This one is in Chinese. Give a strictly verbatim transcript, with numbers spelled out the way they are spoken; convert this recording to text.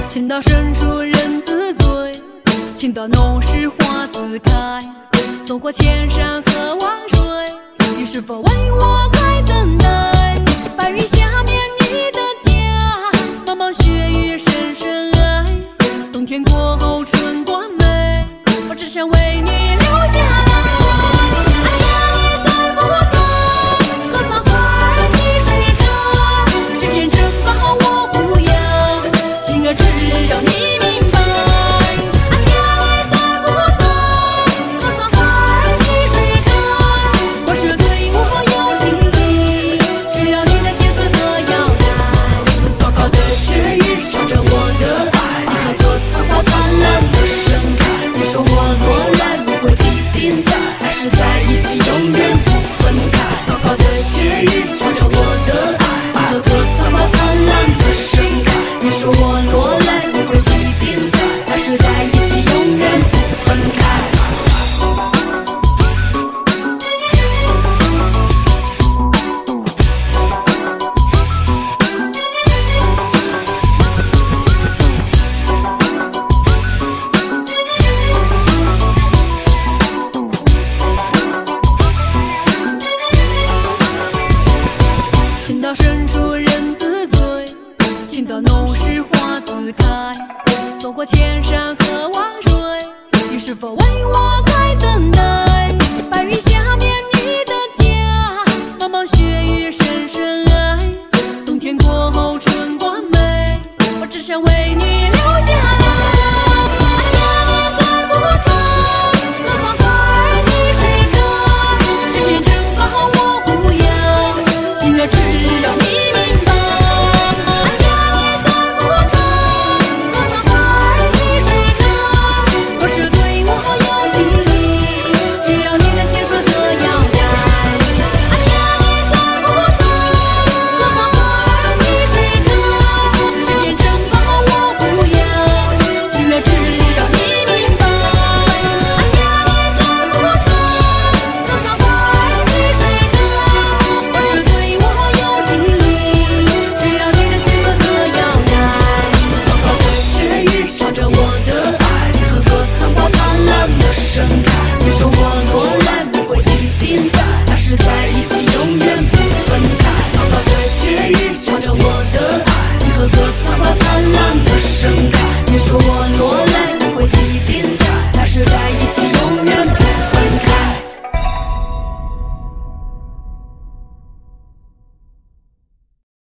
情到深处人自醉，情到浓时花自开。走过千山和万水，你是否为我在等待？白云下面你的家，茫茫雪雨深深爱。冬天过后春光美，我只想为你留下来。啊，家你在不在？格桑花儿几时开？时间珍宝我不要，心儿只要你明白。啊，家你在不在？格桑花儿几时开？或是对我有情意，只要你的鞋子和腰带。高高的雪雨照着我的爱，你和格桑花灿烂的盛开。你说我若来不会必定在，还是在一起永远不分开。高高的雪雨照着我的爱，你和格桑花灿烂的盛开。你说我若来不会必定在，还是在一起永远不分开。情到深处人自醉，情到浓时花自开。走过千山和万水，你是否为我在等待？白云下面你的家，茫茫雪雨深深爱。冬天过后春光美，我只想为你